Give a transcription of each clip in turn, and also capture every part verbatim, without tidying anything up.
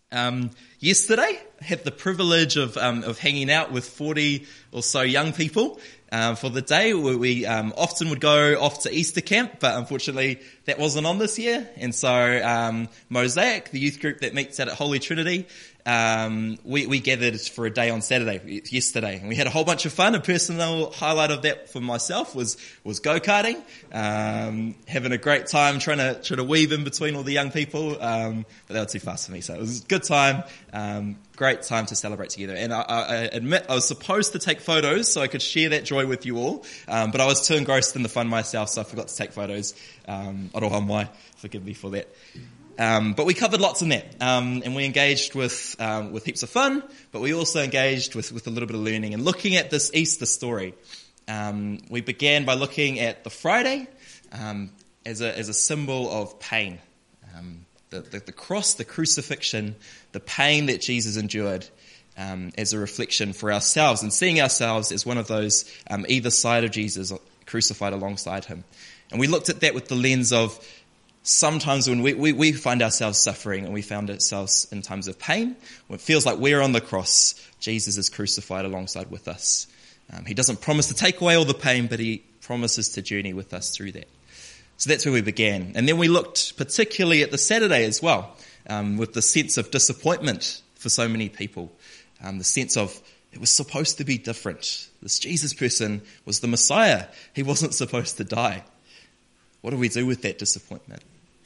Um, yesterday, I had the privilege of um, of hanging out with forty or so young people um, for the day. We, we um, often would go off to Easter camp, but unfortunately that wasn't on this year. And so um, Mosaic, the youth group that meets out at Holy Trinity, um, we, we gathered for a day on Saturday, yesterday, and we had a whole bunch of fun. A personal highlight of that for myself was was go-karting, um, having a great time trying to try to weave in between all the young people, um, but they were too fast for me. So it was a good time, um, great time to celebrate together. And I, I admit I was supposed to take photos so I could share that joy with you all, um, but I was too engrossed in the fun myself, so I forgot to take photos. Um, Aroha mai, forgive me for that. Um, but we covered lots in that, um, and we engaged with um, with heaps of fun, but we also engaged with, with a little bit of learning and looking at this Easter story. Um, we began by looking at the Friday um, as a as a symbol of pain, um, the, the the cross, the crucifixion, the pain that Jesus endured um, as a reflection for ourselves, and seeing ourselves as one of those um, either side of Jesus, crucified alongside him. And we looked at that with the lens of sometimes when we, we, we find ourselves suffering and we found ourselves in times of pain, when it feels like we're on the cross, Jesus is crucified alongside with us. Um, he doesn't promise to take away all the pain, but he promises to journey with us through that. So that's where we began. And then we looked particularly at the Saturday as well, um, with the sense of disappointment for so many people, um, the sense of it was supposed to be different. This Jesus person was the Messiah. He wasn't supposed to die. What do we do with that disappointment?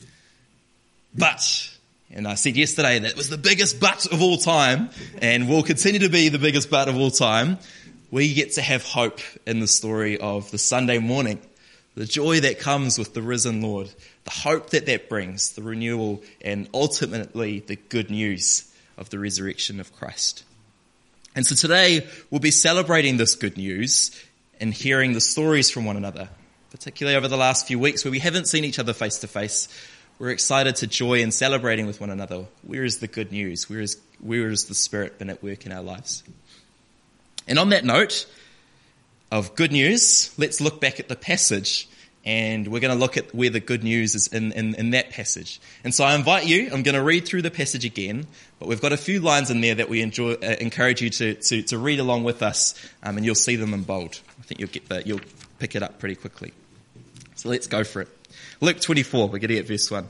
But, and I said yesterday that was the biggest but of all time, and will continue to be the biggest but of all time. We get to have hope in the story of the Sunday morning, the joy that comes with the risen Lord, the hope that that brings, the renewal, and ultimately the good news of the resurrection of Christ. And so today we'll be celebrating this good news and hearing the stories from one another, particularly over the last few weeks where we haven't seen each other face to face. We're excited to joy in celebrating with one another. Where is the good news? Where is, where is the Spirit been at work in our lives? And on that note of good news, let's look back at the passage, and we're going to look at where the good news is in, in, in that passage. And so I invite you, I'm going to read through the passage again, but we've got a few lines in there that we enjoy, uh, encourage you to, to, to read along with us, um, and you'll see them in bold. I think you'll get the, you'll pick it up pretty quickly. So let's go for it. Luke twenty-four, we're getting at verse one.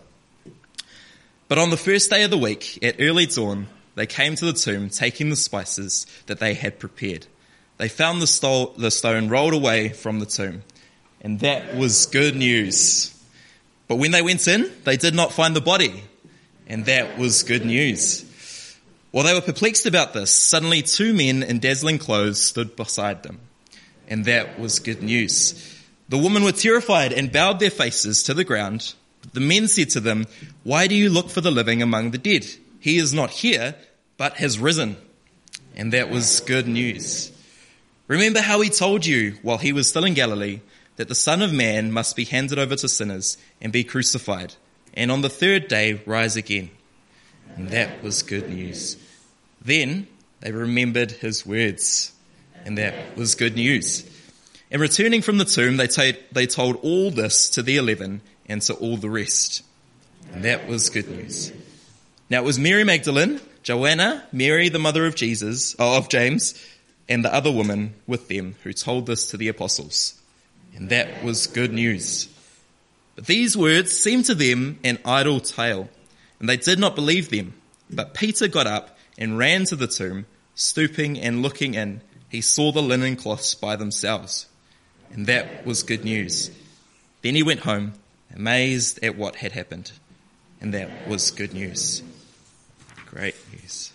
But on the first day of the week, at early dawn, they came to the tomb, taking the spices that they had prepared. They found the, stole, the stone rolled away from the tomb, and that was good news. But when they went in, they did not find the body, and that was good news. While they were perplexed about this, suddenly two men in dazzling clothes stood beside them, and that was good news. The women were terrified and bowed their faces to the ground. The men said to them, "Why do you look for the living among the dead? He is not here, but has risen." And that was good news. Remember how he told you while he was still in Galilee that the Son of Man must be handed over to sinners and be crucified, and on the third day rise again. And that was good news. Then they remembered his words, and that was good news. And returning from the tomb, they, t- they told all this to the eleven and to all the rest. And that was good news. Now it was Mary Magdalene, Joanna, Mary the mother of Jesus, oh, of James, and the other woman with them who told this to the apostles. And that was good news. But these words seemed to them an idle tale, and they did not believe them. But Peter got up and ran to the tomb, stooping and looking in. He saw the linen cloths by themselves. And that was good news. Then he went home, amazed at what had happened. And that was good news. Great news.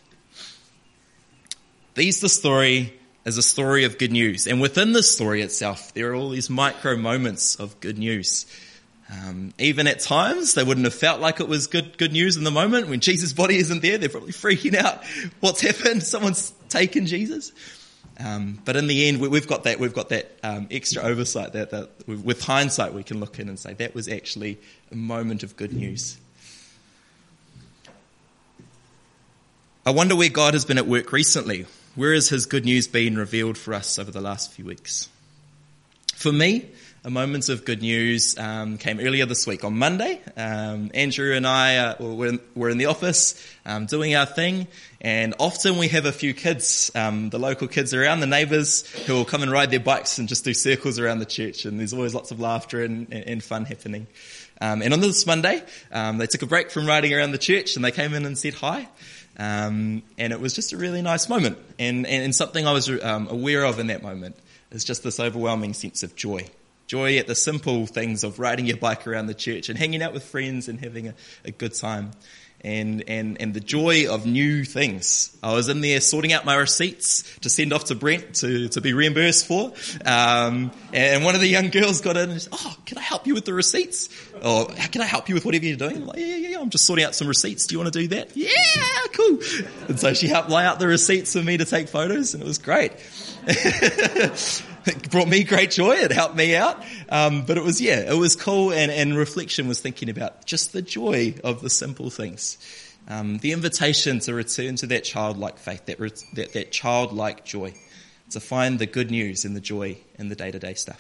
These, the story, is a story of good news. And within the story itself, there are all these micro moments of good news. Um, even at times, they wouldn't have felt like it was good good news in the moment. When Jesus' body isn't there, they're probably freaking out. What's happened? Someone's taken Jesus. Um, but in the end, we, we've got that we've got that um, extra oversight that, that with hindsight we can look in and say that was actually a moment of good news. I wonder where God has been at work recently. Where has his good news been revealed for us over the last few weeks? For me, a moment of good news um, came earlier this week. On Monday, um, Andrew and I uh, were, in, were in the office um, doing our thing, and often we have a few kids, um, the local kids around, the neighbours, who will come and ride their bikes and just do circles around the church, and there's always lots of laughter and, and fun happening. Um, and on this Monday, um, they took a break from riding around the church, and they came in and said hi. Um, and it was just a really nice moment, and, and something I was um, aware of in that moment is just this overwhelming sense of joy. Joy at the simple things of riding your bike around the church and hanging out with friends and having a, a good time. And, and, and the joy of new things. I was in there sorting out my receipts to send off to Brent to, to be reimbursed for. Um, and one of the young girls got in and said, "Oh, can I help you with the receipts? Or can I help you with whatever you're doing?" I'm like, yeah, yeah, yeah, I'm just sorting out some receipts. Do you want to do that? Yeah, cool. And so she helped lay out the receipts for me to take photos, and it was great. It brought me great joy. It helped me out. Um, but it was, yeah, it was cool. And, and reflection was thinking about just the joy of the simple things. Um, the invitation to return to that childlike faith, that, re- that, that childlike joy, to find the good news and the joy in the day-to-day stuff.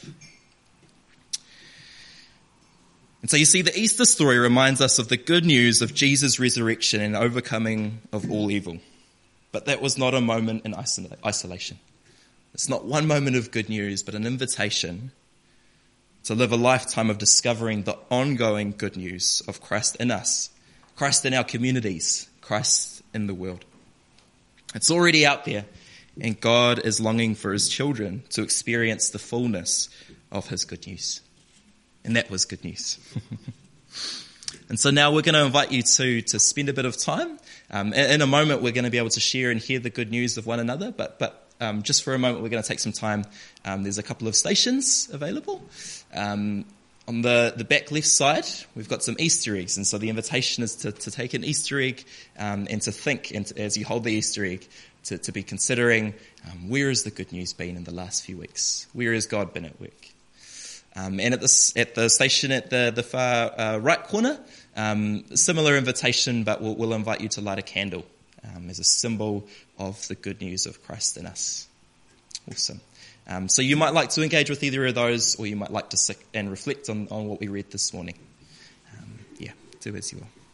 And so you see, the Easter story reminds us of the good news of Jesus' resurrection and overcoming of all evil. But that was not a moment in isolation. It's not one moment of good news, but an invitation to live a lifetime of discovering the ongoing good news of Christ in us, Christ in our communities, Christ in the world. It's already out there, and God is longing for his children to experience the fullness of his good news. And that was good news. And so now we're going to invite you to, to spend a bit of time. Um, in, in a moment, we're going to be able to share and hear the good news of one another, but but Um, just for a moment, we're going to take some time. Um, there's a couple of stations available. Um, on the, the back left side, we've got some Easter eggs. And so the invitation is to, to take an Easter egg um, and to think, and to, as you hold the Easter egg, to, to be considering um, where has the good news been in the last few weeks? Where has God been at work? Um, and at the, at the station at the, the far uh, right corner, um, similar invitation, but we'll, we'll invite you to light a candle. Um, as a symbol of the good news of Christ in us. Awesome. Um, so you might like to engage with either of those, or you might like to sit and reflect on, on what we read this morning. Um, yeah, do as you will.